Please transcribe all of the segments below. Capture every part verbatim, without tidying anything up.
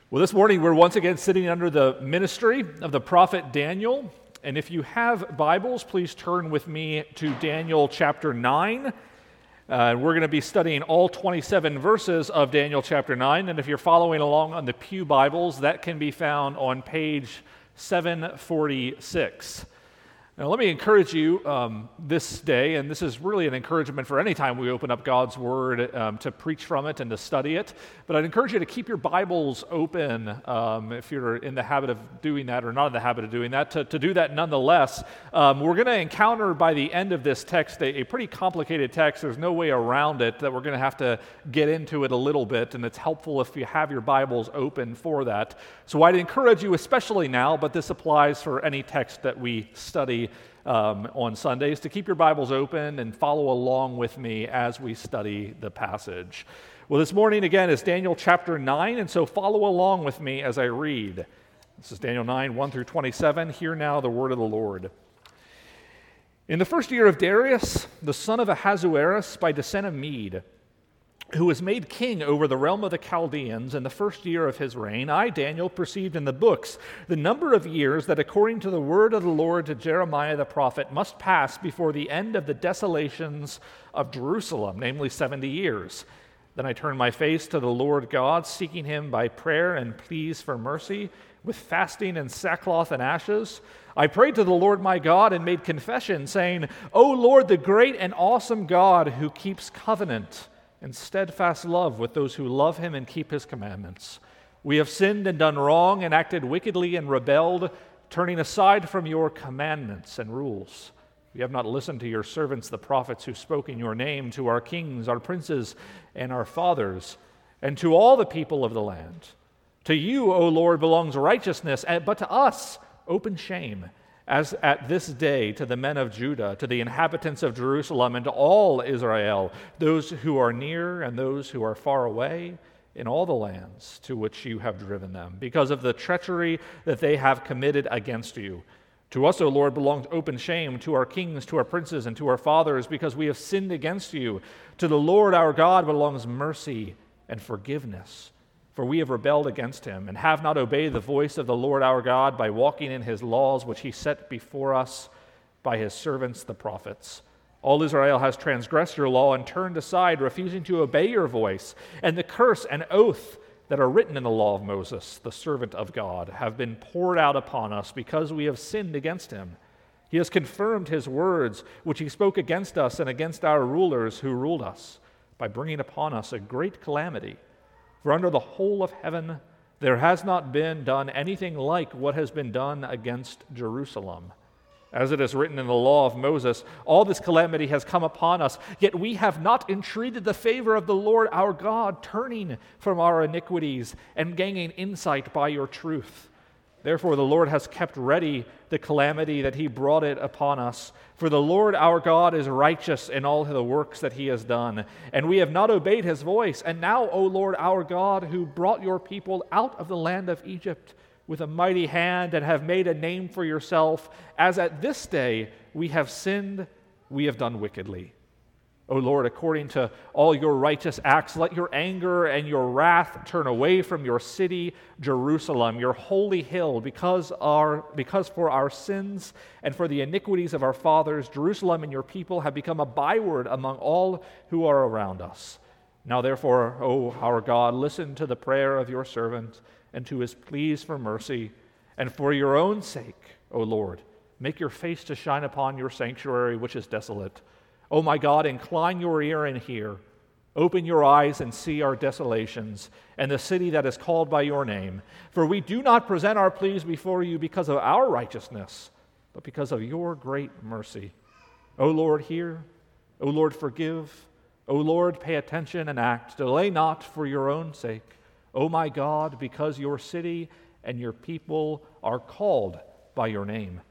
Well, this morning we're once again sitting under the ministry of the prophet Daniel. And if you have Bibles, please turn with me to Daniel chapter nine. Uh, we're going to be studying all twenty-seven verses of Daniel chapter nine. And if you're following along on the Pew Bibles, that can be found on page seven forty-six. Now, let me encourage you um, this day, and this is really an encouragement for any time we open up God's Word um, to preach from it and to study it, but I'd encourage you to keep your Bibles open um, if you're in the habit of doing that or not in the habit of doing that, to, to do that nonetheless. Um, we're going to encounter by the end of this text a, a pretty complicated text. There's no way around it, that we're going to have to get into it a little bit, and it's helpful if you have your Bibles open for that. So I'd encourage you, especially now, but this applies for any text that we study Um, on Sundays, to keep your Bibles open and follow along with me as we study the passage. Well, this morning again is Daniel chapter nine, and so follow along with me as I read. This is Daniel nine, one through twenty-seven. Hear now the word of the Lord. In the first year of Darius, the son of Ahasuerus, by descent of Mede, who was made king over the realm of the Chaldeans in the first year of his reign, I, Daniel, perceived in the books the number of years that, according to the word of the Lord to Jeremiah the prophet, must pass before the end of the desolations of Jerusalem, namely seventy years. Then I turned my face to the Lord God, seeking him by prayer and pleas for mercy, with fasting and sackcloth and ashes. I prayed to the Lord my God and made confession, saying, O Lord, the great and awesome God who keeps covenant and steadfast love with those who love him and keep his commandments. We have sinned and done wrong and acted wickedly and rebelled, turning aside from your commandments and rules. We have not listened to your servants, the prophets, who spoke in your name, to our kings, our princes, and our fathers, and to all the people of the land. To you, O Lord, belongs righteousness, but to us open shame, as at this day to the men of Judah, to the inhabitants of Jerusalem, and to all Israel, those who are near and those who are far away, in all the lands to which you have driven them, because of the treachery that they have committed against you. To us, O Lord, belongs open shame, to our kings, to our princes, and to our fathers, because we have sinned against you. To the Lord our God belongs mercy and forgiveness, for we have rebelled against him, and have not obeyed the voice of the Lord our God by walking in his laws, which he set before us by his servants the prophets. All Israel has transgressed your law and turned aside, refusing to obey your voice. And the curse and oath that are written in the law of Moses, the servant of God, have been poured out upon us because we have sinned against him. He has confirmed his words, which he spoke against us and against our rulers who ruled us, by bringing upon us a great calamity. For under the whole of heaven there has not been done anything like what has been done against Jerusalem. As it is written in the law of Moses, all this calamity has come upon us, yet we have not entreated the favor of the Lord our God, turning from our iniquities and gaining insight by your truth. Therefore the Lord has kept ready the calamity that he brought it upon us. For the Lord our God is righteous in all the works that he has done, and we have not obeyed his voice. And now, O Lord our God, who brought your people out of the land of Egypt with a mighty hand and have made a name for yourself, as at this day we have sinned, we have done wickedly. O Lord, according to all your righteous acts, let your anger and your wrath turn away from your city, Jerusalem, your holy hill, because our because for our sins and for the iniquities of our fathers, Jerusalem and your people have become a byword among all who are around us. Now therefore, O our God, listen to the prayer of your servant and to his pleas for mercy, and for your own sake, O Lord, make your face to shine upon your sanctuary, which is desolate. O my God, incline your ear and hear. Open your eyes and see our desolations, and the city that is called by your name. For we do not present our pleas before you because of our righteousness, but because of your great mercy. O Lord, hear. O Lord, forgive. O Lord, pay attention and act. Delay not for your own sake. O my God, because your city and your people are called by your name.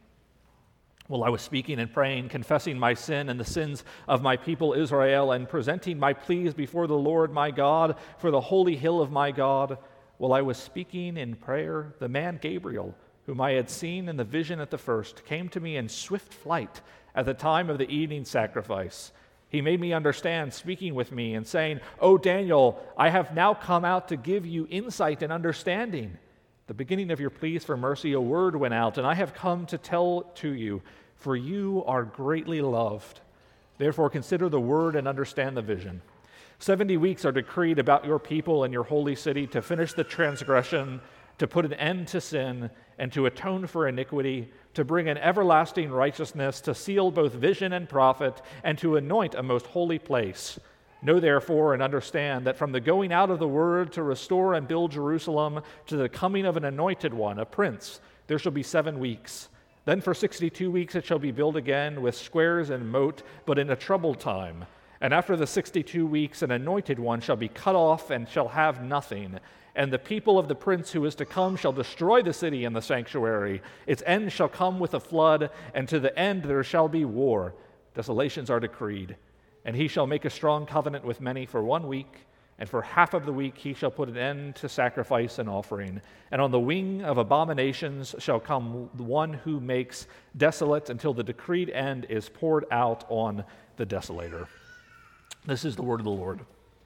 While I was speaking and praying, confessing my sin and the sins of my people Israel, and presenting my pleas before the Lord my God for the holy hill of my God, while I was speaking in prayer, the man Gabriel, whom I had seen in the vision at the first, came to me in swift flight at the time of the evening sacrifice. He made me understand, speaking with me and saying, "O Daniel, I have now come out to give you insight and understanding. The beginning of your pleas for mercy, a word went out, and I have come to tell to you, for you are greatly loved. Therefore consider the word and understand the vision. Seventy weeks are decreed about your people and your holy city to finish the transgression, to put an end to sin, and to atone for iniquity, to bring an everlasting righteousness, to seal both vision and prophet, and to anoint a most holy place. Know therefore and understand that from the going out of the word to restore and build Jerusalem to the coming of an anointed one, a prince, there shall be seven weeks. Then for sixty-two weeks it shall be built again with squares and moat, but in a troubled time. And after the sixty-two weeks an anointed one shall be cut off and shall have nothing. And the people of the prince who is to come shall destroy the city and the sanctuary. Its end shall come with a flood, and to the end there shall be war. Desolations are decreed. And he shall make a strong covenant with many for one week, and for half of the week he shall put an end to sacrifice and offering. And on the wing of abominations shall come one who makes desolate until the decreed end is poured out on the desolator." This is the word of the Lord.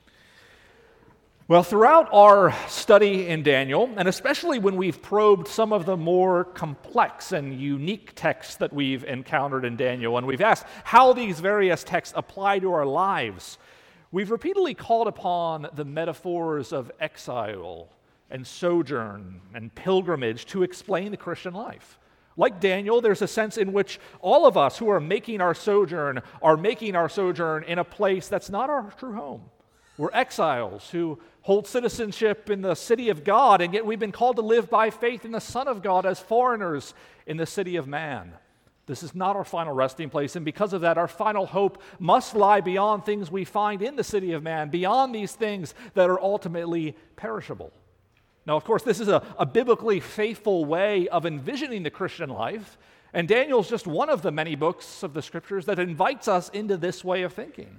Well, throughout our study in Daniel, and especially when we've probed some of the more complex and unique texts that we've encountered in Daniel, and we've asked how these various texts apply to our lives, we've repeatedly called upon the metaphors of exile and sojourn and pilgrimage to explain the Christian life. Like Daniel, there's a sense in which all of us who are making our sojourn are making our sojourn in a place that's not our true home. We're exiles who hold citizenship in the city of God, and yet we've been called to live by faith in the Son of God as foreigners in the city of man. This is not our final resting place, and because of that, our final hope must lie beyond things we find in the city of man, beyond these things that are ultimately perishable. Now, of course, this is a, a biblically faithful way of envisioning the Christian life, and Daniel's just one of the many books of the Scriptures that invites us into this way of thinking.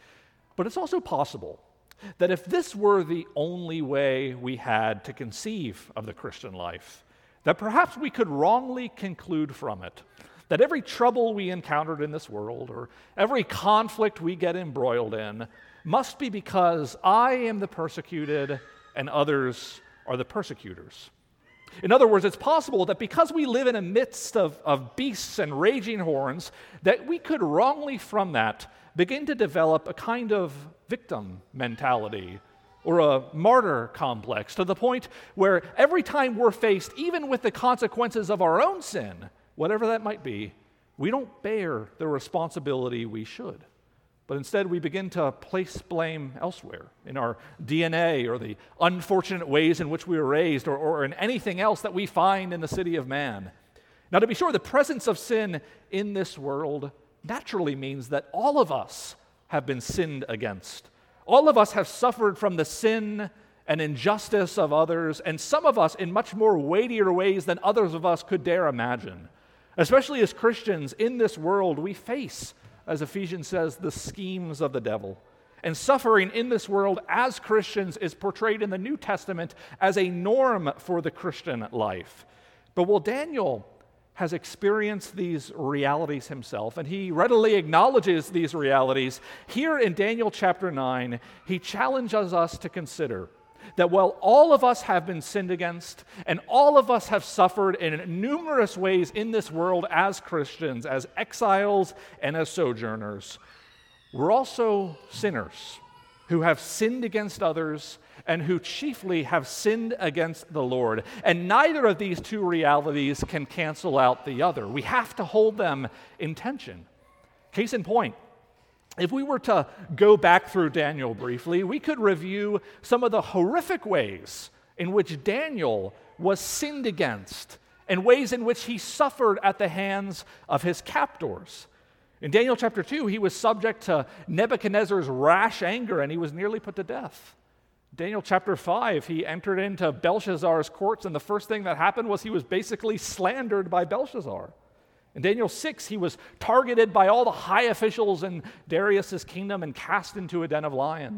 But it's also possible that if this were the only way we had to conceive of the Christian life, that perhaps we could wrongly conclude from it that every trouble we encountered in this world or every conflict we get embroiled in must be because I am the persecuted and others are the persecutors. In other words, it's possible that because we live in a midst of, of beasts and raging horns, that we could wrongly from that begin to develop a kind of victim mentality or a martyr complex to the point where every time we're faced, even with the consequences of our own sin, whatever that might be, we don't bear the responsibility we should. But instead, we begin to place blame elsewhere in our D N A or the unfortunate ways in which we were raised or, or in anything else that we find in the city of man. Now, to be sure, the presence of sin in this world naturally means that all of us have been sinned against. All of us have suffered from the sin and injustice of others, and some of us in much more weightier ways than others of us could dare imagine. Especially as Christians in this world, we face, as Ephesians says, the schemes of the devil. And suffering in this world as Christians is portrayed in the New Testament as a norm for the Christian life. But while Daniel has experienced these realities himself, and he readily acknowledges these realities, here in Daniel chapter nine, he challenges us to consider that while all of us have been sinned against, and all of us have suffered in numerous ways in this world as Christians, as exiles and as sojourners, we're also sinners who have sinned against others and who chiefly have sinned against the Lord. And neither of these two realities can cancel out the other. We have to hold them in tension. Case in point, if we were to go back through Daniel briefly, we could review some of the horrific ways in which Daniel was sinned against and ways in which he suffered at the hands of his captors. In Daniel chapter two, he was subject to Nebuchadnezzar's rash anger and he was nearly put to death. Daniel chapter five, he entered into Belshazzar's courts, and the first thing that happened was he was basically slandered by Belshazzar. In Daniel six, he was targeted by all the high officials in Darius's kingdom and cast into a den of lions.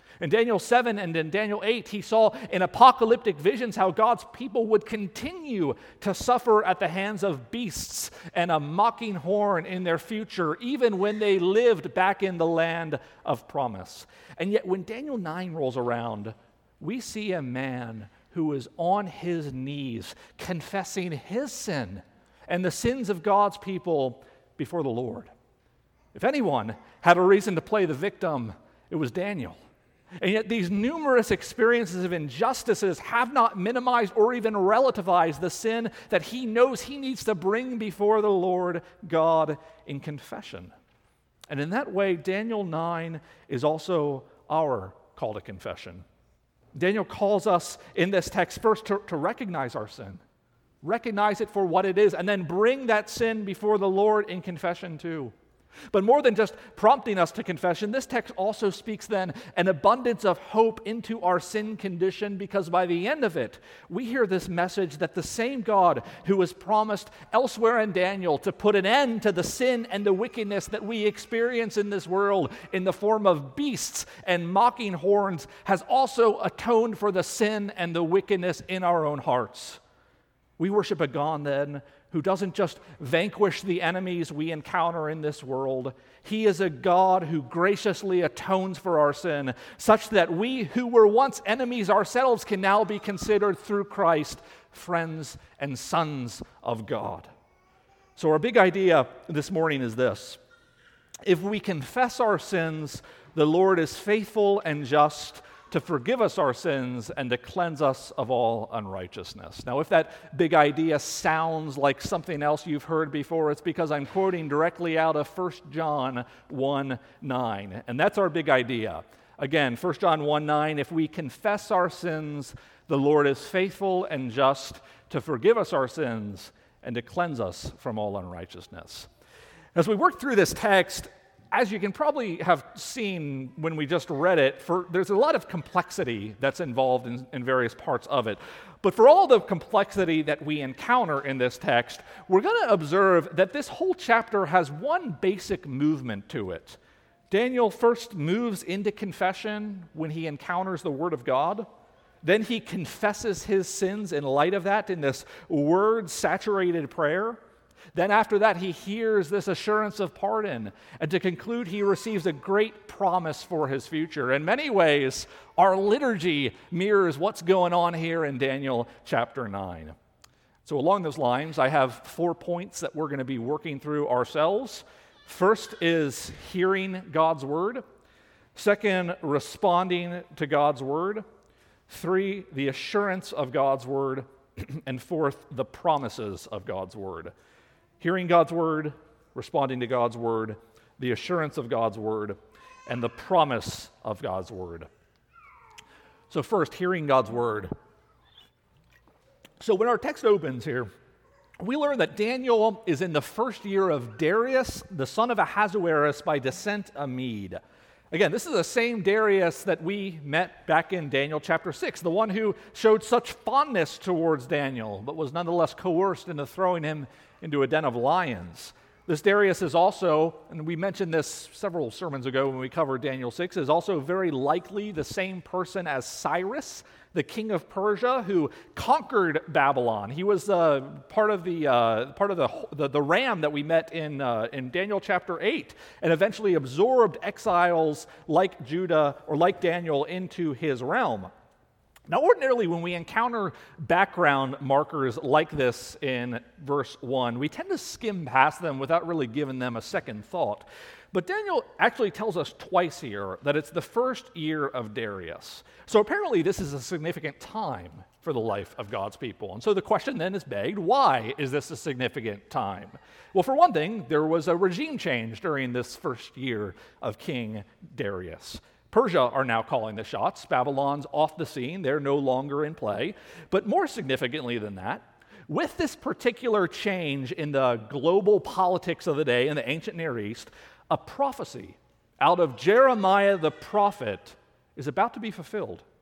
In Daniel seven and in Daniel eight, he saw in apocalyptic visions how God's people would continue to suffer at the hands of beasts and a mocking horn in their future, even when they lived back in the land of promise. And yet when Daniel nine rolls around, we see a man who is on his knees confessing his sin and the sins of God's people before the Lord. If anyone had a reason to play the victim, it was Daniel. And yet these numerous experiences of injustices have not minimized or even relativized the sin that he knows he needs to bring before the Lord God in confession. And in that way, Daniel nine is also our call to confession. Daniel calls us in this text first to, to recognize our sin, recognize it for what it is, and then bring that sin before the Lord in confession too. But more than just prompting us to confession, this text also speaks then an abundance of hope into our sin condition, because by the end of it, we hear this message that the same God who was promised elsewhere in Daniel to put an end to the sin and the wickedness that we experience in this world in the form of beasts and mocking horns has also atoned for the sin and the wickedness in our own hearts. We worship a God then who doesn't just vanquish the enemies we encounter in this world. He is a God who graciously atones for our sin, such that we who were once enemies ourselves can now be considered through Christ friends and sons of God. So our big idea this morning is this: if we confess our sins, the Lord is faithful and just to forgive us our sins and to cleanse us of all unrighteousness. Now, if that big idea sounds like something else you've heard before, it's because I'm quoting directly out of First John one nine, and that's our big idea. Again, First John one nine, if we confess our sins, the Lord is faithful and just to forgive us our sins and to cleanse us from all unrighteousness. As we work through this text, as you can probably have seen when we just read it, for, there's a lot of complexity that's involved in, in various parts of it. But for all the complexity that we encounter in this text, we're going to observe that this whole chapter has one basic movement to it. Daniel first moves into confession when he encounters the Word of God. Then he confesses his sins in light of that in this word-saturated prayer. Then after that, he hears this assurance of pardon. And to conclude, he receives a great promise for his future. In many ways, our liturgy mirrors what's going on here in Daniel chapter nine. So along those lines, I have four points that we're going to be working through ourselves. First is hearing God's word. Second, responding to God's word. Three, the assurance of God's word. And fourth, the promises of God's word. Hearing God's word, responding to God's word, the assurance of God's word, and the promise of God's word. So first, hearing God's word. So when our text opens here, we learn that Daniel is in the first year of Darius, the son of Ahasuerus, by descent a Mede. Again, this is the same Darius that we met back in Daniel chapter six, the one who showed such fondness towards Daniel, but was nonetheless coerced into throwing him into a den of lions. This Darius is also, and we mentioned this several sermons ago when we covered Daniel six, is also very likely the same person as Cyrus, the king of Persia, who conquered Babylon. He was uh, part of the uh, part of the, the the ram that we met in uh, in Daniel chapter eight, and eventually absorbed exiles like Judah or like Daniel into his realm. Now, ordinarily, when we encounter background markers like this in verse one, we tend to skim past them without really giving them a second thought. But Daniel actually tells us twice here that it's the first year of Darius. So apparently this is a significant time for the life of God's people. And so the question then is begged, why is this a significant time? Well, for one thing, there was a regime change during this first year of King Darius. Persia are now calling the shots. Babylon's off the scene. They're no longer in play. But more significantly than that, with this particular change in the global politics of the day in the ancient Near East, a prophecy out of Jeremiah the prophet is about to be fulfilled.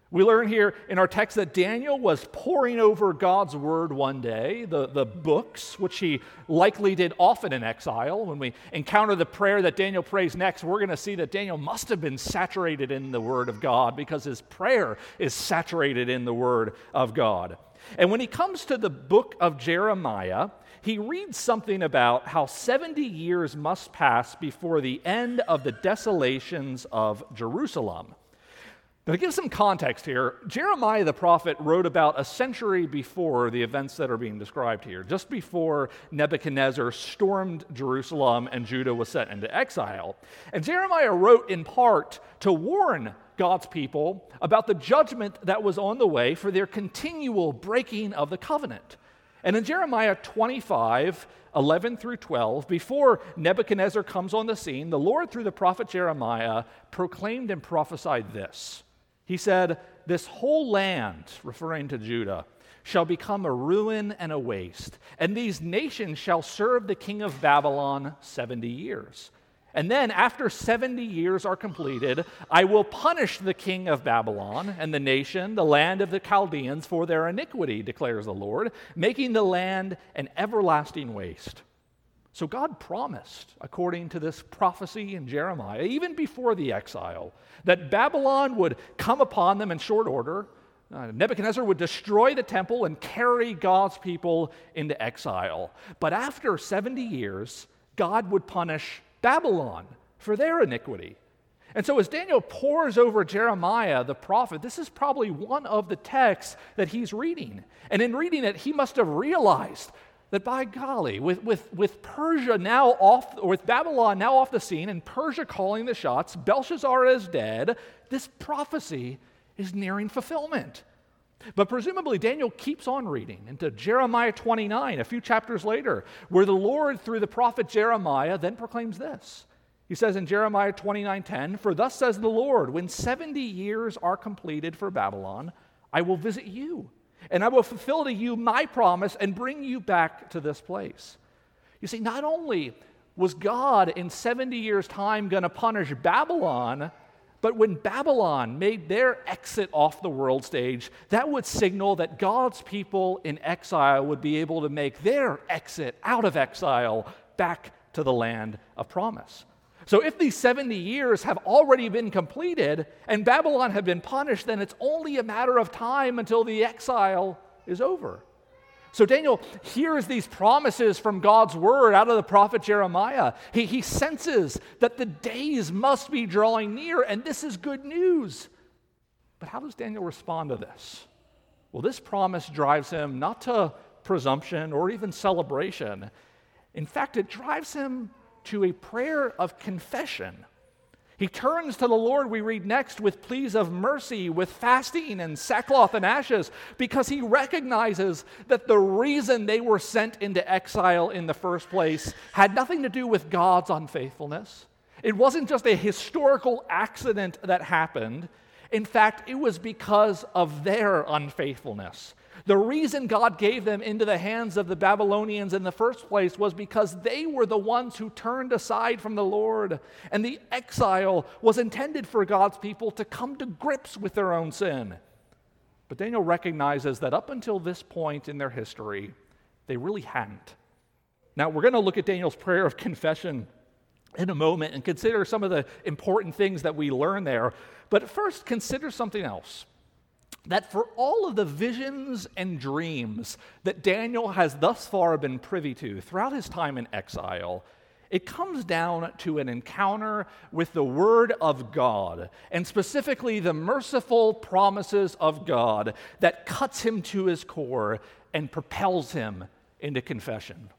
We learn here in our text that Daniel was poring over God's word one day, the, the books, which he likely did often in exile. When we encounter the prayer that Daniel prays next, we're going to see that Daniel must have been saturated in the word of God because his prayer is saturated in the word of God. And when he comes to the book of Jeremiah, he reads something about how seventy years must pass before the end of the desolations of Jerusalem. Now, to give some context here, Jeremiah the prophet wrote about a century before the events that are being described here, just before Nebuchadnezzar stormed Jerusalem and Judah was sent into exile. And Jeremiah wrote in part to warn God's people about the judgment that was on the way for their continual breaking of the covenant. And in Jeremiah twenty-five, eleven through twelve, before Nebuchadnezzar comes on the scene, the Lord, through the prophet Jeremiah, proclaimed and prophesied this. He said, "This whole land," referring to Judah, "shall become a ruin and a waste, and these nations shall serve the king of Babylon seventy years. And then, after seventy years are completed, I will punish the king of Babylon and the nation, the land of the Chaldeans, for their iniquity, declares the Lord, making the land an everlasting waste." So God promised, according to this prophecy in Jeremiah, even before the exile, that Babylon would come upon them in short order. Uh, Nebuchadnezzar would destroy the temple and carry God's people into exile. But after seventy years, God would punish Babylon for their iniquity. And so as Daniel pores over Jeremiah, the prophet, this is probably one of the texts that he's reading. And in reading it, he must have realized that, by golly, with, with, with Persia now off, or with Babylon now off the scene, and Persia calling the shots, Belshazzar is dead, this prophecy is nearing fulfillment. But presumably Daniel keeps on reading into Jeremiah twenty-nine, a few chapters later, where the Lord, through the prophet Jeremiah, then proclaims this. He says in Jeremiah twenty-nine ten, "For thus says the Lord, when seventy years are completed for Babylon, I will visit you, and I will fulfill to you my promise and bring you back to this place." You see, not only was God in seventy years' time going to punish Babylon, but when Babylon made their exit off the world stage, that would signal that God's people in exile would be able to make their exit out of exile back to the land of promise. So if these seventy years have already been completed and Babylon have been punished, then it's only a matter of time until the exile is over. So Daniel hears these promises from God's word out of the prophet Jeremiah. He, he senses that the days must be drawing near, and this is good news. But how does Daniel respond to this? Well, this promise drives him not to presumption or even celebration. In fact, it drives him to a prayer of confession. He turns to the Lord, we read next, with pleas of mercy, with fasting and sackcloth and ashes, because he recognizes that the reason they were sent into exile in the first place had nothing to do with God's unfaithfulness. It wasn't just a historical accident that happened. In fact, it was because of their unfaithfulness. The reason God gave them into the hands of the Babylonians in the first place was because they were the ones who turned aside from the Lord. And the exile was intended for God's people to come to grips with their own sin. But Daniel recognizes that up until this point in their history, they really hadn't. Now, we're going to look at Daniel's prayer of confession in a moment and consider some of the important things that we learn there. But first, consider something else. That for all of the visions and dreams that Daniel has thus far been privy to throughout his time in exile, it comes down to an encounter with the Word of God, and specifically the merciful promises of God that cuts him to his core and propels him into confession.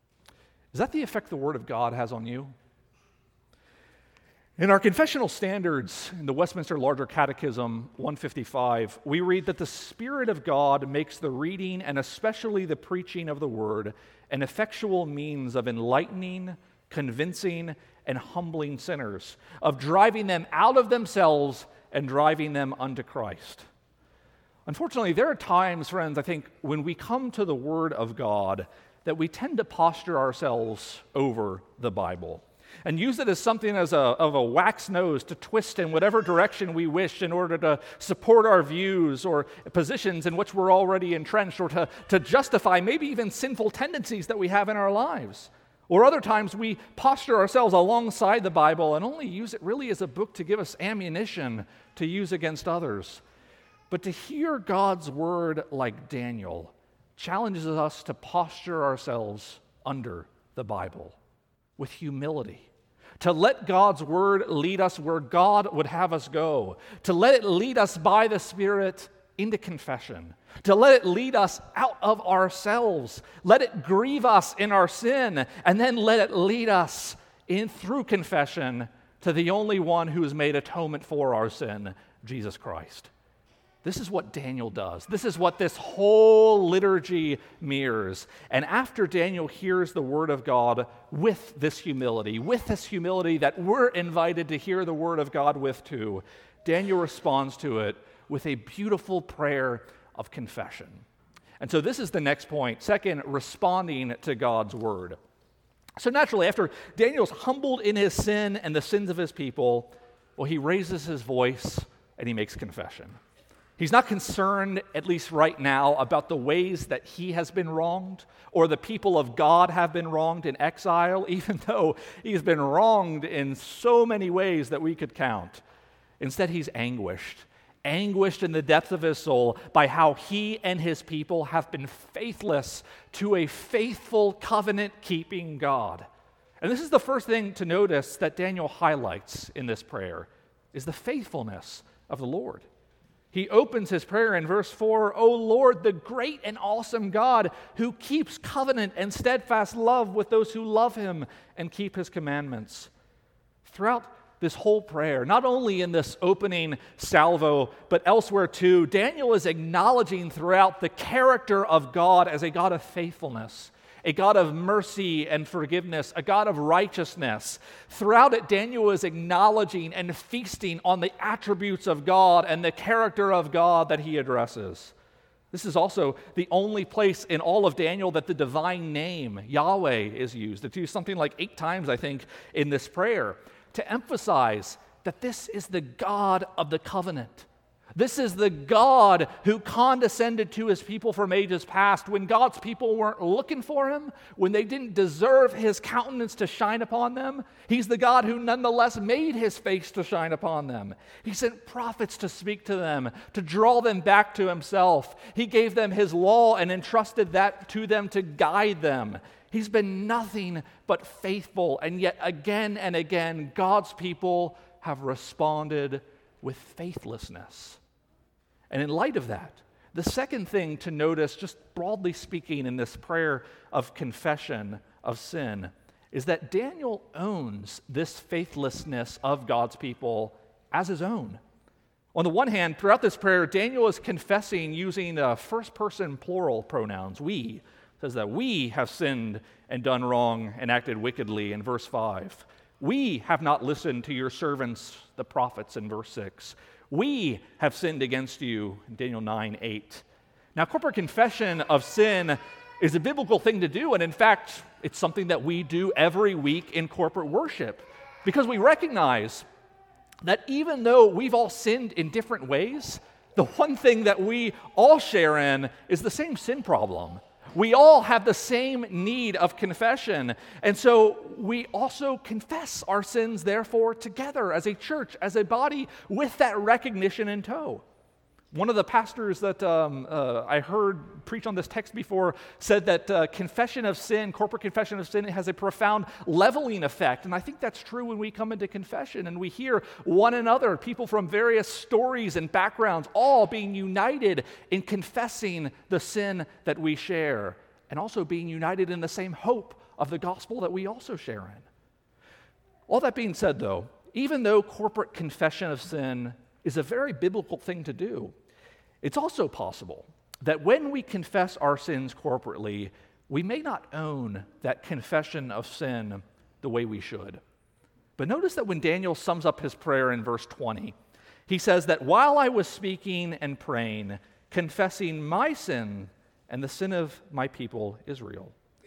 Is that the effect the Word of God has on you? In our confessional standards in the Westminster Larger Catechism one fifty-five, we read that the Spirit of God makes the reading and especially the preaching of the Word an effectual means of enlightening, convincing, and humbling sinners, of driving them out of themselves and driving them unto Christ. Unfortunately, there are times, friends, I think, when we come to the Word of God that we tend to posture ourselves over the Bible. and use it as something as a, of a wax nose to twist in whatever direction we wish in order to support our views or positions in which we're already entrenched, or to, to justify maybe even sinful tendencies that we have in our lives. Or other times we posture ourselves alongside the Bible and only use it really as a book to give us ammunition to use against others. But to hear God's word like Daniel challenges us to posture ourselves under the Bible with humility, to let God's word lead us where God would have us go, to let it lead us by the Spirit into confession, to let it lead us out of ourselves, let it grieve us in our sin, and then let it lead us in through confession to the only one who has made atonement for our sin, Jesus Christ. This is what Daniel does. This is what this whole liturgy mirrors. And after Daniel hears the word of God with this humility, with this humility that we're invited to hear the word of God with too, Daniel responds to it with a beautiful prayer of confession. And so this is the next point. Second, responding to God's word. So naturally, after Daniel's humbled in his sin and the sins of his people, well, he raises his voice and he makes confession. He's not concerned, at least right now, about the ways that he has been wronged or the people of God have been wronged in exile, even though he's been wronged in so many ways that we could count. Instead, he's anguished. Anguished in the depths of his soul by how he and his people have been faithless to a faithful covenant-keeping God. And this is the first thing to notice that Daniel highlights in this prayer, is the faithfulness of the Lord. He opens his prayer in verse four, "O Lord, the great and awesome God, who keeps covenant and steadfast love with those who love him and keep his commandments." Throughout this whole prayer, not only in this opening salvo, but elsewhere too, Daniel is acknowledging throughout the character of God as a God of faithfulness, a God of mercy and forgiveness, a God of righteousness. Throughout it, Daniel is acknowledging and feasting on the attributes of God and the character of God that he addresses. This is also the only place in all of Daniel that the divine name, Yahweh, is used. It's used something like eight times, I think, in this prayer, to emphasize that this is the God of the covenant. This is the God who condescended to his people from ages past when God's people weren't looking for him, when they didn't deserve his countenance to shine upon them. He's the God who nonetheless made his face to shine upon them. He sent prophets to speak to them, to draw them back to himself. He gave them his law and entrusted that to them to guide them. He's been nothing but faithful, and yet again and again, God's people have responded with faithlessness. And in light of that, the second thing to notice, just broadly speaking, in this prayer of confession of sin, is that Daniel owns this faithlessness of God's people as his own. On the one hand, throughout this prayer, Daniel is confessing using uh, first-person plural pronouns, we. Says that we have sinned and done wrong and acted wickedly in verse five. We have not listened to your servants, the prophets, in verse six. We have sinned against you, in Daniel nine eight. Now, corporate confession of sin is a biblical thing to do, and in fact, it's something that we do every week in corporate worship, because we recognize that even though we've all sinned in different ways, the one thing that we all share in is the same sin problem. We all have the same need of confession. And so we also confess our sins, therefore, together as a church, as a body, with that recognition in tow. One of the pastors that um, uh, I heard preach on this text before said that uh, confession of sin, corporate confession of sin, has a profound leveling effect. And I think that's true when we come into confession and we hear one another, people from various stories and backgrounds, all being united in confessing the sin that we share, and also being united in the same hope of the gospel that we also share in. All that being said, though, even though corporate confession of sin is a very biblical thing to do, it's also possible that when we confess our sins corporately, we may not own that confession of sin the way we should. But notice that when Daniel sums up his prayer in verse twenty, he says that while I was speaking and praying, confessing my sin and the sin of my people Israel.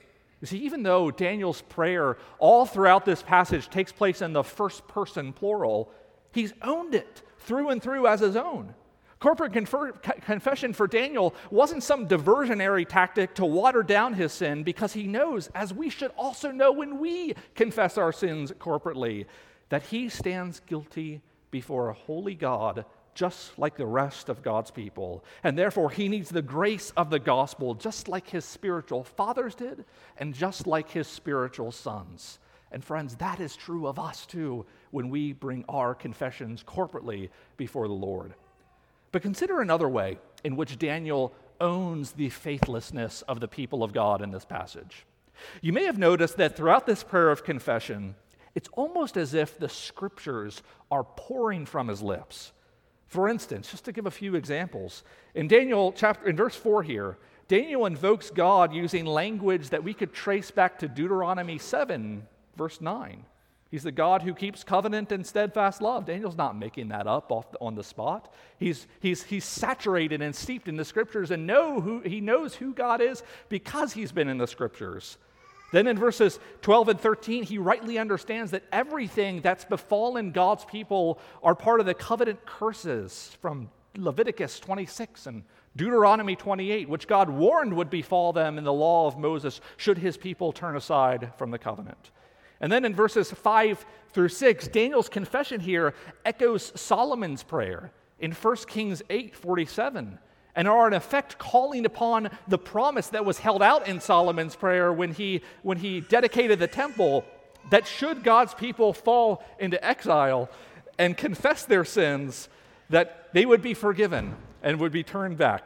You see, even though Daniel's prayer all throughout this passage takes place in the first person plural, he's owned it through and through as his own. Corporate confer- confession for Daniel wasn't some diversionary tactic to water down his sin, because he knows, as we should also know when we confess our sins corporately, that he stands guilty before a holy God just like the rest of God's people. And therefore, he needs the grace of the gospel just like his spiritual fathers did and just like his spiritual sons. And friends, that is true of us too when we bring our confessions corporately before the Lord. But consider another way in which Daniel owns the faithlessness of the people of God in this passage. You may have noticed that throughout this prayer of confession, it's almost as if the scriptures are pouring from his lips. For instance, just to give a few examples, in Daniel chapter, in verse four here, Daniel invokes God using language that we could trace back to Deuteronomy seven, verse nine. He's the God who keeps covenant and steadfast love. Daniel's not making that up off the, on the spot. He's, he's, he's saturated and steeped in the scriptures and know who, he knows who God is because he's been in the scriptures. Then in verses twelve and thirteen, he rightly understands that everything that's befallen God's people are part of the covenant curses from Leviticus twenty-six and Deuteronomy twenty-eight, which God warned would befall them in the law of Moses should his people turn aside from the covenant. And then in verses five through six, Daniel's confession here echoes Solomon's prayer in First Kings eight forty-seven. And are in effect calling upon the promise that was held out in Solomon's prayer when he, when he dedicated the temple, that should God's people fall into exile and confess their sins, that they would be forgiven and would be turned back.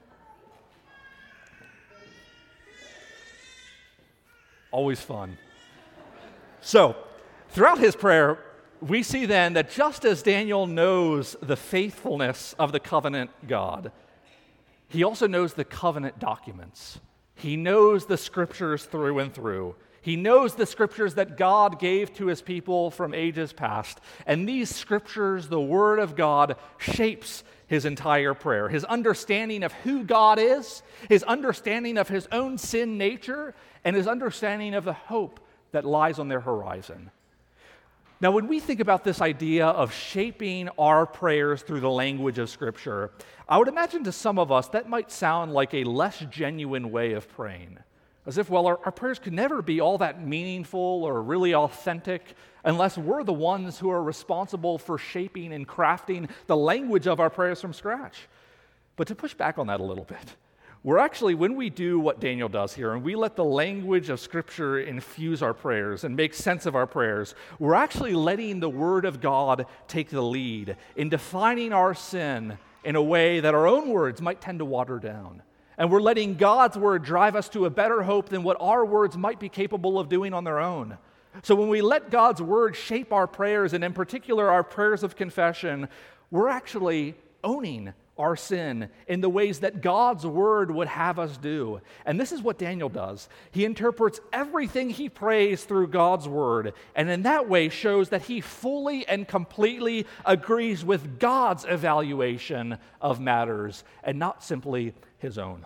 Always fun. So, throughout his prayer, we see then that just as Daniel knows the faithfulness of the covenant God, he also knows the covenant documents. He knows the scriptures through and through. He knows the scriptures that God gave to his people from ages past. And these scriptures, the word of God, shapes his entire prayer. His understanding of who God is, his understanding of his own sin nature, and his understanding of the hope that lies on their horizon. Now, when we think about this idea of shaping our prayers through the language of Scripture, I would imagine to some of us that might sound like a less genuine way of praying. As if, well, our, our prayers could never be all that meaningful or really authentic unless we're the ones who are responsible for shaping and crafting the language of our prayers from scratch. But to push back on that a little bit, we're actually, when we do what Daniel does here, and we let the language of Scripture infuse our prayers and make sense of our prayers, we're actually letting the Word of God take the lead in defining our sin in a way that our own words might tend to water down. And we're letting God's Word drive us to a better hope than what our words might be capable of doing on their own. So when we let God's Word shape our prayers, and in particular our prayers of confession, we're actually owning our sin in the ways that God's word would have us do. And this is what Daniel does. He interprets everything he prays through God's word, and in that way shows that he fully and completely agrees with God's evaluation of matters and not simply his own.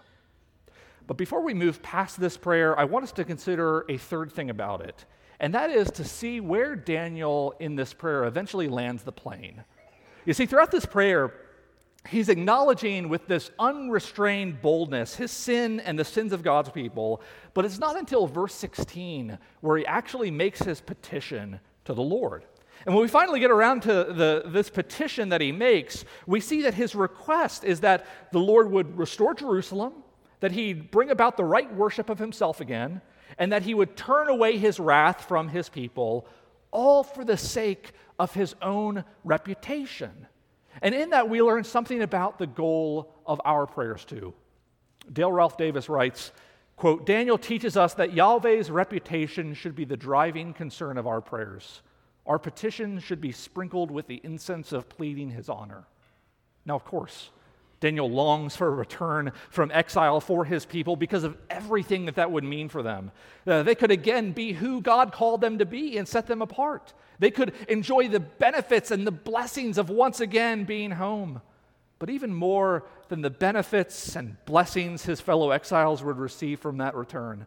But before we move past this prayer, I want us to consider a third thing about it, and that is to see where Daniel in this prayer eventually lands the plane. You see, throughout this prayer, he's acknowledging with this unrestrained boldness his sin and the sins of God's people, but it's not until verse sixteen where he actually makes his petition to the Lord. And when we finally get around to the, this petition that he makes, we see that his request is that the Lord would restore Jerusalem, that he'd bring about the right worship of himself again, and that he would turn away his wrath from his people, all for the sake of his own reputation. And in that, we learn something about the goal of our prayers too. Dale Ralph Davis writes, quote, Daniel teaches us that Yahweh's reputation should be the driving concern of our prayers. Our petitions should be sprinkled with the incense of pleading his honor. Now, of course, Daniel longs for a return from exile for his people because of everything that that would mean for them. Uh, they could again be who God called them to be and set them apart. They could enjoy the benefits and the blessings of once again being home. But even more than the benefits and blessings his fellow exiles would receive from that return,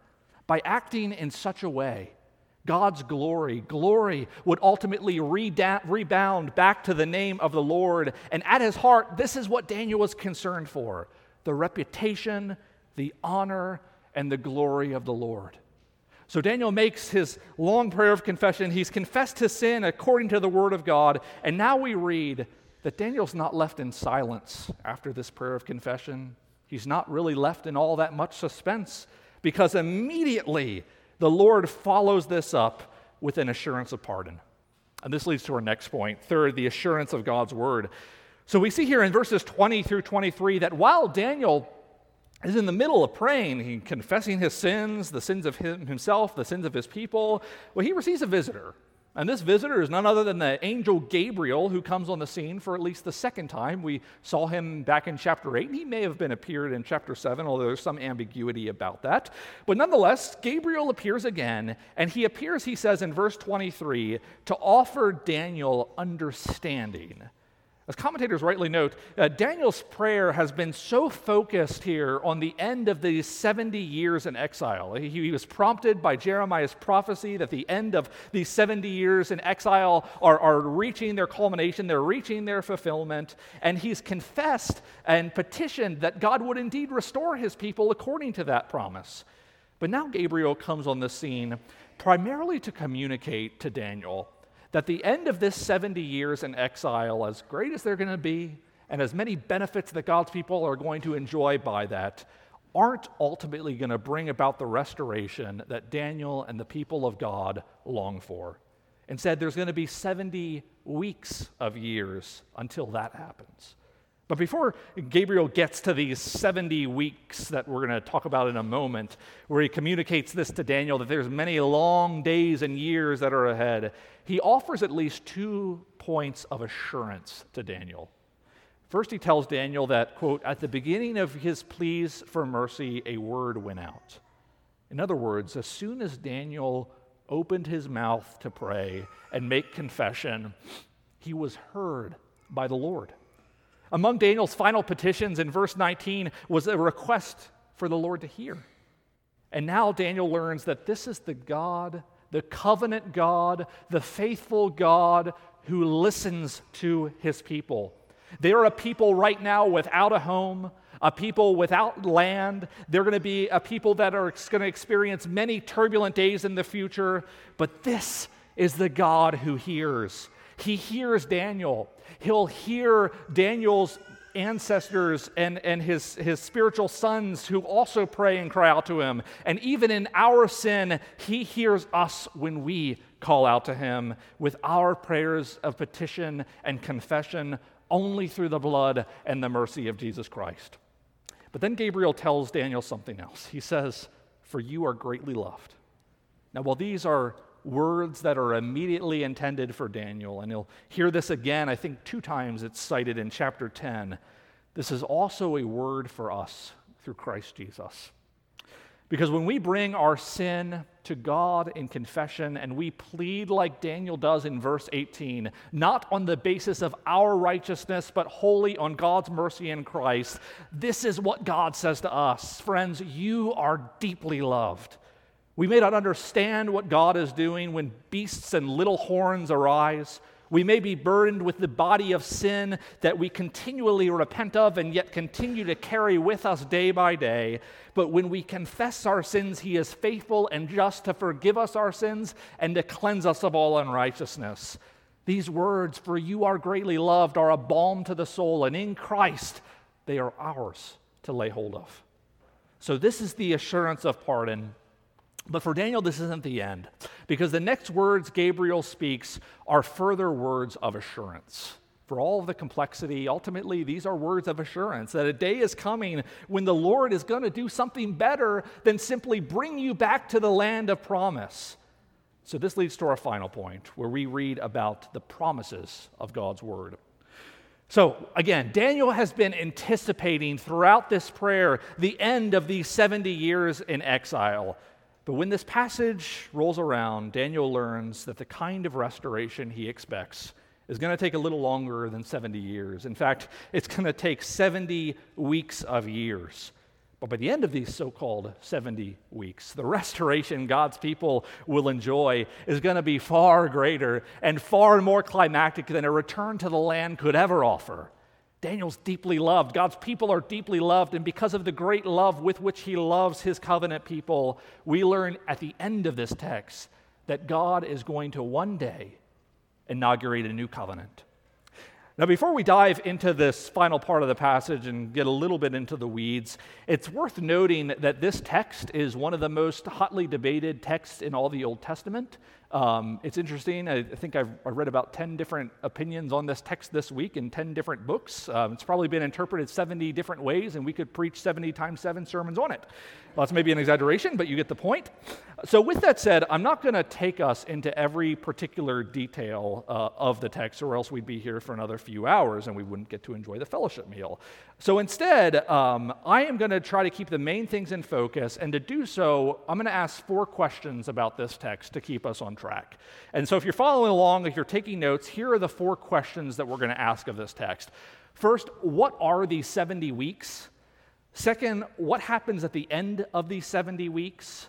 By acting in such a way, God's glory, glory would ultimately reda- rebound back to the name of the Lord. And at his heart, this is what Daniel was concerned for: the reputation, the honor, and the glory of the Lord. So Daniel makes his long prayer of confession. He's confessed his sin according to the word of God. And now we read that Daniel's not left in silence after this prayer of confession. He's not really left in all that much suspense, because immediately the Lord follows this up with an assurance of pardon. And this leads to our next point. Third, the assurance of God's word. So we see here in verses twenty through twenty-three that while Daniel is in the middle of praying, he confessing his sins, the sins of him, himself, the sins of his people, well, he receives a visitor. And this visitor is none other than the angel Gabriel, who comes on the scene for at least the second time. We saw him back in chapter eight. He may have been appeared in chapter seven, although there's some ambiguity about that. But nonetheless, Gabriel appears again, and he appears, he says in verse twenty-three, to offer Daniel understanding. As commentators rightly note, uh, Daniel's prayer has been so focused here on the end of these seventy years in exile. He, he was prompted by Jeremiah's prophecy that the end of these seventy years in exile are, are reaching their culmination, they're reaching their fulfillment, and he's confessed and petitioned that God would indeed restore his people according to that promise. But now Gabriel comes on the scene primarily to communicate to Daniel that the end of this seventy years in exile, as great as they're going to be, and as many benefits that God's people are going to enjoy by that, aren't ultimately going to bring about the restoration that Daniel and the people of God long for. Instead, there's going to be seventy weeks of years until that happens. But before Gabriel gets to these seventy weeks that we're going to talk about in a moment, where he communicates this to Daniel, that there's many long days and years that are ahead, he offers at least two points of assurance to Daniel. First, he tells Daniel that, quote, at the beginning of his pleas for mercy, a word went out. In other words, as soon as Daniel opened his mouth to pray and make confession, he was heard by the Lord. Among Daniel's final petitions in verse nineteen was a request for the Lord to hear. And now Daniel learns that this is the God, the covenant God, the faithful God who listens to his people. They are a people right now without a home, a people without land. They're going to be a people that are going to experience many turbulent days in the future. But this is the God who hears. He hears Daniel. He'll hear Daniel's ancestors and, and his, his spiritual sons who also pray and cry out to him. And even in our sin, he hears us when we call out to him with our prayers of petition and confession only through the blood and the mercy of Jesus Christ. But then Gabriel tells Daniel something else. He says, "For you are greatly loved." Now, while these are words that are immediately intended for Daniel, and you'll hear this again, I think two times it's cited in chapter ten. This is also a word for us through Christ Jesus. Because when we bring our sin to God in confession and we plead like Daniel does in verse eighteen, not on the basis of our righteousness, but wholly on God's mercy in Christ, this is what God says to us. Friends, you are deeply loved. We may not understand what God is doing when beasts and little horns arise. We may be burdened with the body of sin that we continually repent of and yet continue to carry with us day by day. But when we confess our sins, he is faithful and just to forgive us our sins and to cleanse us of all unrighteousness. These words, "for you are greatly loved," are a balm to the soul, and in Christ they are ours to lay hold of. So this is the assurance of pardon. But for Daniel, this isn't the end, because the next words Gabriel speaks are further words of assurance. For all of the complexity, ultimately, these are words of assurance that a day is coming when the Lord is going to do something better than simply bring you back to the land of promise. So this leads to our final point, where we read about the promises of God's word. So again, Daniel has been anticipating throughout this prayer the end of these seventy years in exile. But when this passage rolls around, Daniel learns that the kind of restoration he expects is going to take a little longer than seventy years. In fact, it's going to take seventy weeks of years. But by the end of these so-called seventy weeks, the restoration God's people will enjoy is going to be far greater and far more climactic than a return to the land could ever offer. Daniel's deeply loved. God's people are deeply loved, and because of the great love with which he loves his covenant people, we learn at the end of this text that God is going to one day inaugurate a new covenant. Now, before we dive into this final part of the passage and get a little bit into the weeds, it's worth noting that this text is one of the most hotly debated texts in all the Old Testament. Um, it's interesting. I, I think I've I read about ten different opinions on this text this week in ten different books. Um, it's probably been interpreted seventy different ways, and we could preach seventy times seven sermons on it. Well, that's maybe an exaggeration, but you get the point. So with that said, I'm not going to take us into every particular detail uh, of the text, or else we'd be here for another few hours and we wouldn't get to enjoy the fellowship meal. So instead, um, I am going to try to keep the main things in focus, and to do so, I'm going to ask four questions about this text to keep us on track. And so if you're following along, if you're taking notes, here are the four questions that we're going to ask of this text. First, what are these seventy weeks? Second, what happens at the end of these seventy weeks?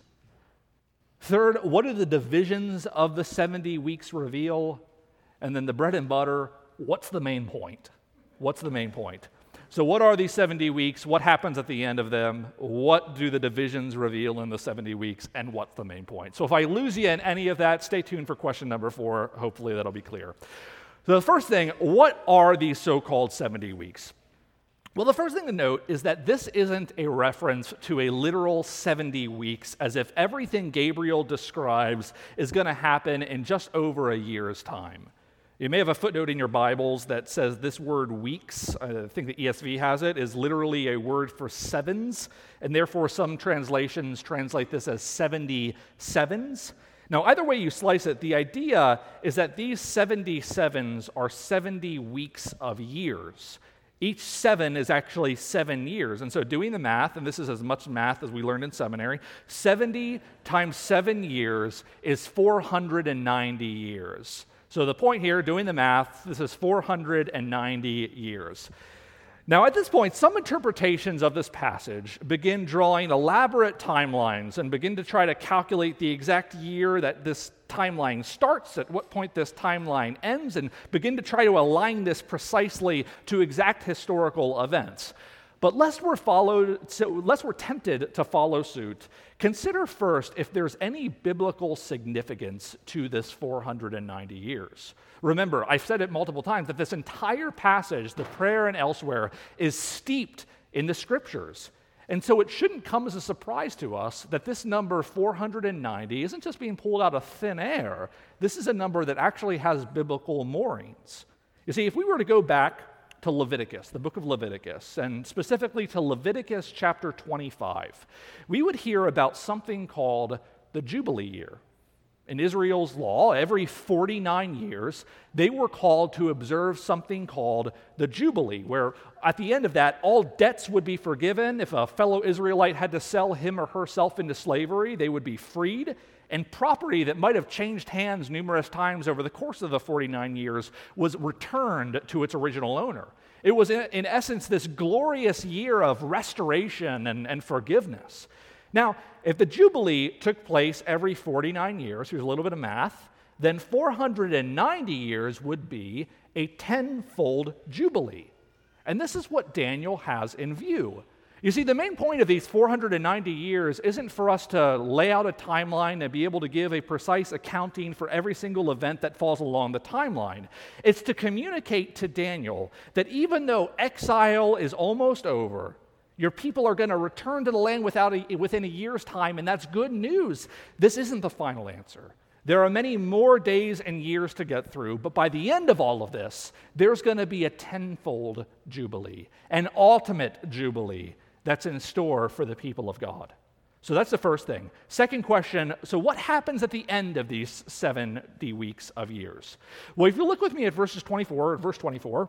Third, what do the divisions of the seventy weeks reveal? And then the bread and butter, what's the main point? What's the main point? So what are these seventy weeks? What happens at the end of them? What do the divisions reveal in the seventy weeks? And what's the main point? So if I lose you in any of that, stay tuned for question number four. Hopefully that'll be clear. So the first thing, what are these so-called seventy weeks? Well, the first thing to note is that this isn't a reference to a literal seventy weeks, as if everything Gabriel describes is going to happen in just over a year's time. You may have a footnote in your Bibles that says this word weeks, I think the E S V has it, is literally a word for sevens, and therefore some translations translate this as seventy sevens. Now, either way you slice it, the idea is that these seventy sevens are seventy weeks of years. Each seven is actually seven years. And so doing the math, and this is as much math as we learned in seminary, seventy times seven years is four hundred ninety years. So the point here, doing the math, this is four hundred ninety years. Now, at this point, some interpretations of this passage begin drawing elaborate timelines and begin to try to calculate the exact year that this timeline starts, at what point this timeline ends, and begin to try to align this precisely to exact historical events. But lest we're followed, so lest we're tempted to follow suit, consider first if there's any biblical significance to this four hundred ninety years. Remember, I've said it multiple times that this entire passage, the prayer and elsewhere, is steeped in the scriptures. And so it shouldn't come as a surprise to us that this number four hundred ninety isn't just being pulled out of thin air. This is a number that actually has biblical moorings. You see, if we were to go back to Leviticus, the book of Leviticus, and specifically to Leviticus chapter twenty-five, we would hear about something called the Jubilee year. In Israel's law, every forty-nine years, they were called to observe something called the Jubilee, where at the end of that, all debts would be forgiven. If a fellow Israelite had to sell him or herself into slavery, they would be freed, and property that might have changed hands numerous times over the course of the forty-nine years was returned to its original owner. It was, in, in essence, this glorious year of restoration and, and forgiveness. Now, if the Jubilee took place every forty-nine years, here's a little bit of math, then four hundred ninety years would be a tenfold Jubilee. And this is what Daniel has in view. You see, the main point of these four hundred ninety years isn't for us to lay out a timeline and be able to give a precise accounting for every single event that falls along the timeline. It's to communicate to Daniel that even though exile is almost over, your people are going to return to the land without a, within a year's time, and that's good news. This isn't the final answer. There are many more days and years to get through, but by the end of all of this, there's going to be a tenfold Jubilee, an ultimate Jubilee that's in store for the people of God. So that's the first thing. Second question, so what happens at the end of these seventy weeks of years? Well, if you look with me at verses twenty-four, verse twenty-four,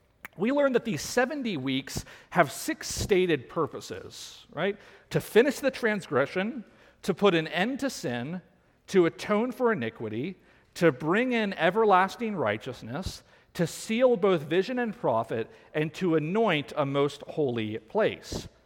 we learn that these seventy weeks have six stated purposes, right? To finish the transgression, to put an end to sin, to atone for iniquity, to bring in everlasting righteousness, to seal both vision and prophet, and to anoint a most holy place.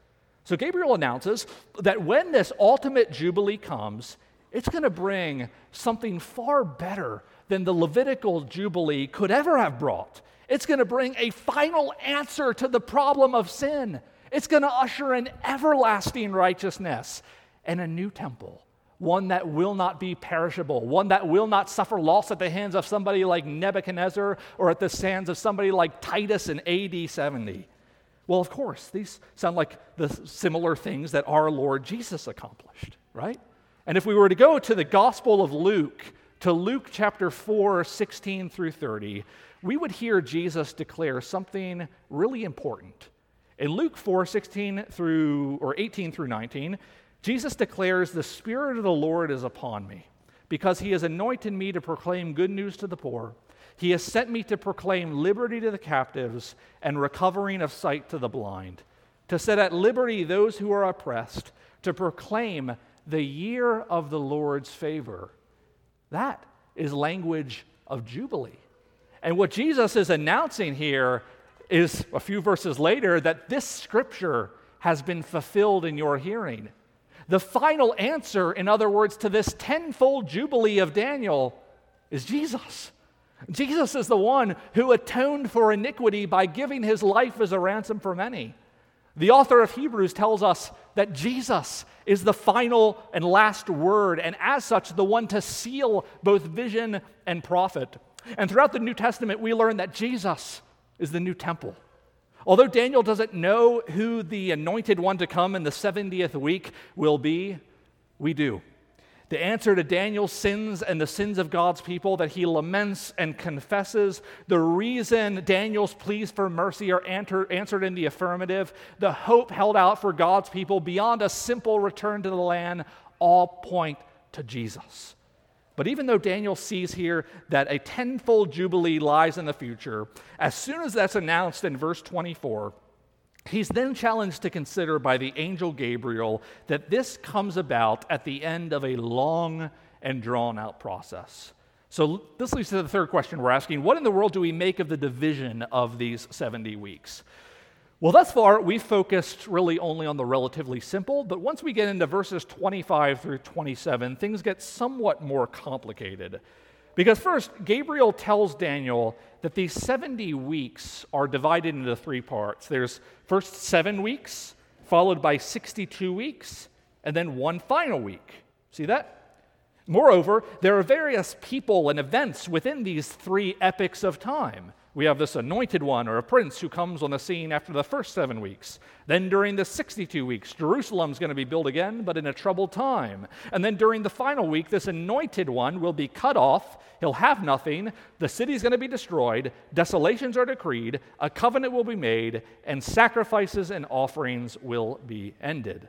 So Gabriel announces that when this ultimate Jubilee comes, it's going to bring something far better than the Levitical Jubilee could ever have brought. It's going to bring a final answer to the problem of sin. It's going to usher in everlasting righteousness and a new temple, one that will not be perishable, one that will not suffer loss at the hands of somebody like Nebuchadnezzar or at the hands of somebody like Titus in A D seventy. Well, of course, these sound like the similar things that our Lord Jesus accomplished, right? And if we were to go to the Gospel of Luke, to Luke chapter four, sixteen through thirty, we would hear Jesus declare something really important. In Luke four, sixteen through, or eighteen through nineteen, Jesus declares, "The Spirit of the Lord is upon me, because he has anointed me to proclaim good news to the poor. He has sent me to proclaim liberty to the captives and recovering of sight to the blind, to set at liberty those who are oppressed, to proclaim the year of the Lord's favor." That is language of Jubilee. And what Jesus is announcing here is, a few verses later, that this scripture has been fulfilled in your hearing. The final answer, in other words, to this tenfold Jubilee of Daniel is Jesus. Jesus is the one who atoned for iniquity by giving his life as a ransom for many. The author of Hebrews tells us that Jesus is the final and last word, and as such, the one to seal both vision and prophet. And throughout the New Testament, we learn that Jesus is the new temple. Although Daniel doesn't know who the anointed one to come in the seventieth week will be, we do. The answer to Daniel's sins and the sins of God's people that he laments and confesses, the reason Daniel's pleas for mercy are answer, answered in the affirmative, the hope held out for God's people beyond a simple return to the land, all point to Jesus. But even though Daniel sees here that a tenfold Jubilee lies in the future, as soon as that's announced in verse twenty-four, he's then challenged to consider by the angel Gabriel that this comes about at the end of a long and drawn-out process. So this leads to the third question we're asking: what in the world do we make of the division of these seventy weeks? Well, thus far, we've focused really only on the relatively simple, but once we get into verses twenty-five through twenty-seven, things get somewhat more complicated. Because first, Gabriel tells Daniel that these seventy weeks are divided into three parts. There's first seven weeks, followed by sixty-two weeks, and then one final week. See that? Moreover, there are various people and events within these three epochs of time. We have this anointed one, or a prince, who comes on the scene after the first seven weeks. Then during the sixty-two weeks, Jerusalem's going to be built again, but in a troubled time. And then during the final week, this anointed one will be cut off. He'll have nothing. The city's going to be destroyed. Desolations are decreed. A covenant will be made, and sacrifices and offerings will be ended.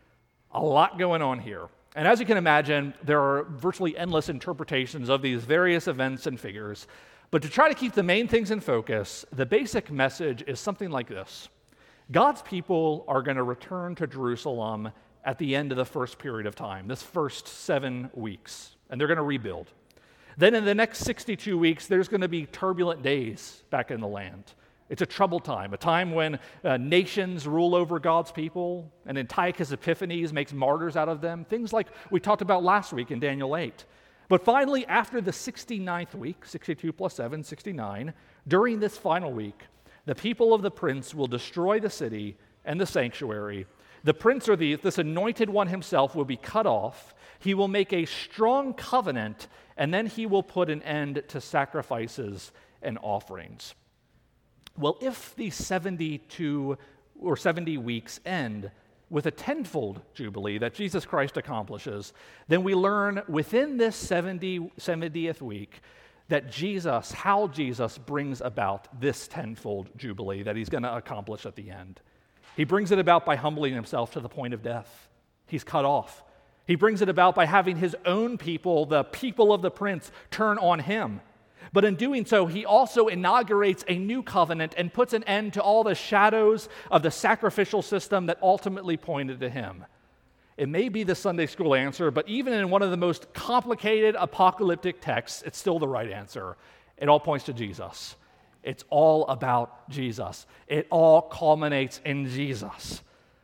A lot going on here. And as you can imagine, there are virtually endless interpretations of these various events and figures. But to try to keep the main things in focus, the basic message is something like this. God's people are going to return to Jerusalem at the end of the first period of time, this first seven weeks, and they're going to rebuild. Then in the next sixty-two weeks, there's going to be turbulent days back in the land. It's a troubled time, a time when uh, nations rule over God's people, and Antiochus Epiphanes makes martyrs out of them, things like we talked about last week in Daniel eight. But finally, after the sixty-ninth week, sixty-two plus seven, sixty-nine, during this final week, the people of the prince will destroy the city and the sanctuary. The prince, or the, this anointed one himself, will be cut off. He will make a strong covenant, and then he will put an end to sacrifices and offerings. Well, if these seventy-two or seventy weeks end with a tenfold Jubilee that Jesus Christ accomplishes, then we learn within this seventieth week that Jesus, how Jesus brings about this tenfold Jubilee that he's going to accomplish at the end. He brings it about by humbling himself to the point of death. He's cut off. He brings it about by having his own people, the people of the prince, turn on him. But in doing so, he also inaugurates a new covenant and puts an end to all the shadows of the sacrificial system that ultimately pointed to him. It may be the Sunday school answer, but even in one of the most complicated apocalyptic texts, it's still the right answer. It all points to Jesus. It's all about Jesus. It all culminates in Jesus.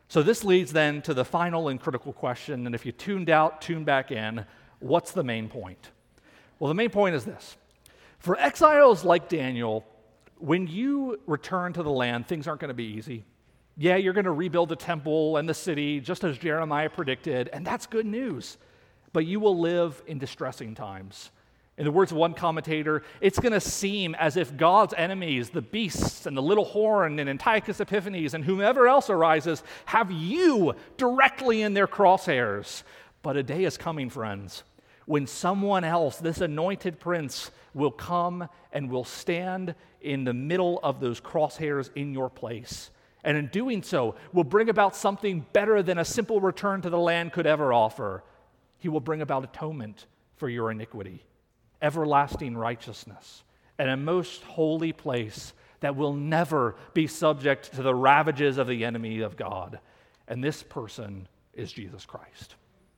So this leads then to the final and critical question, and if you tuned out, tune back in, what's the main point? Well, the main point is this. For exiles like Daniel, when you return to the land, things aren't going to be easy. Yeah, you're going to rebuild the temple and the city, just as Jeremiah predicted, and that's good news. But you will live in distressing times. In the words of one commentator, it's going to seem as if God's enemies, the beasts and the little horn and Antiochus Epiphanes and whomever else arises, have you directly in their crosshairs. But a day is coming, friends, when someone else, this anointed prince, will come and will stand in the middle of those crosshairs in your place. And in doing so, will bring about something better than a simple return to the land could ever offer. He will bring about atonement for your iniquity, everlasting righteousness, and a most holy place that will never be subject to the ravages of the enemy of God. And this person is Jesus Christ.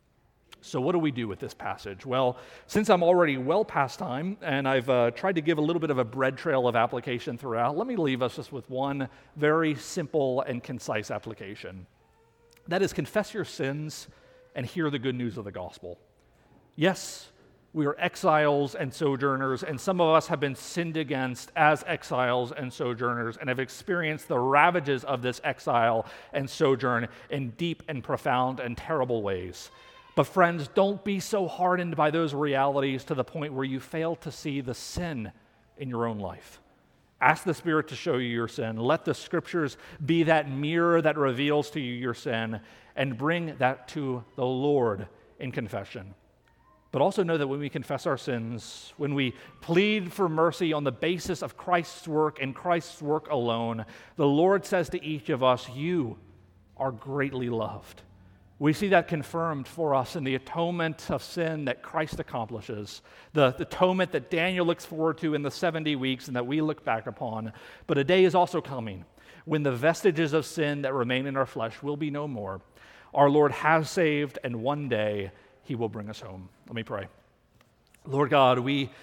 So what do we do with this passage? Well, since I'm already well past time, and I've uh, tried to give a little bit of a bread trail of application throughout, let me leave us just with one very simple and concise application. That is, confess your sins and hear the good news of the gospel. Yes, we are exiles and sojourners, and some of us have been sinned against as exiles and sojourners and have experienced the ravages of this exile and sojourn in deep and profound and terrible ways. But friends, don't be so hardened by those realities to the point where you fail to see the sin in your own life. Ask the Spirit to show you your sin. Let the Scriptures be that mirror that reveals to you your sin, and bring that to the Lord in confession. But also know that when we confess our sins, when we plead for mercy on the basis of Christ's work and Christ's work alone, the Lord says to each of us, you are greatly loved. We see that confirmed for us in the atonement of sin that Christ accomplishes, the, the atonement that Daniel looks forward to in the seventy weeks and that we look back upon. But a day is also coming when the vestiges of sin that remain in our flesh will be no more. Our Lord has saved, and one day He will bring us home. Let me pray. Lord God, we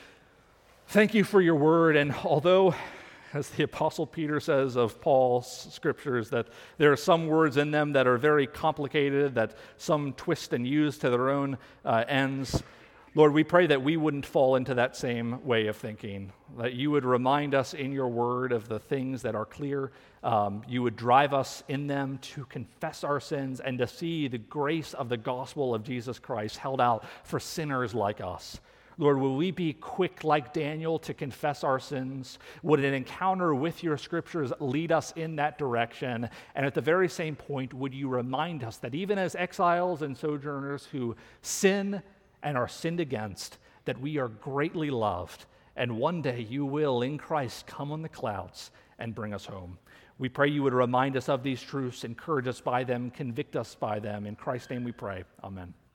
thank you for your word, and although, as the Apostle Peter says of Paul's scriptures, that there are some words in them that are very complicated, that some twist and use to their own uh, ends. Lord, we pray that we wouldn't fall into that same way of thinking, that you would remind us in your word of the things that are clear. Um, you would drive us in them to confess our sins and to see the grace of the gospel of Jesus Christ held out for sinners like us. Lord, will we be quick like Daniel to confess our sins? Would an encounter with your scriptures lead us in that direction? And at the very same point, would you remind us that even as exiles and sojourners who sin and are sinned against, that we are greatly loved, and one day you will, in Christ, come on the clouds and bring us home. We pray you would remind us of these truths, encourage us by them, convict us by them. In Christ's name we pray. Amen.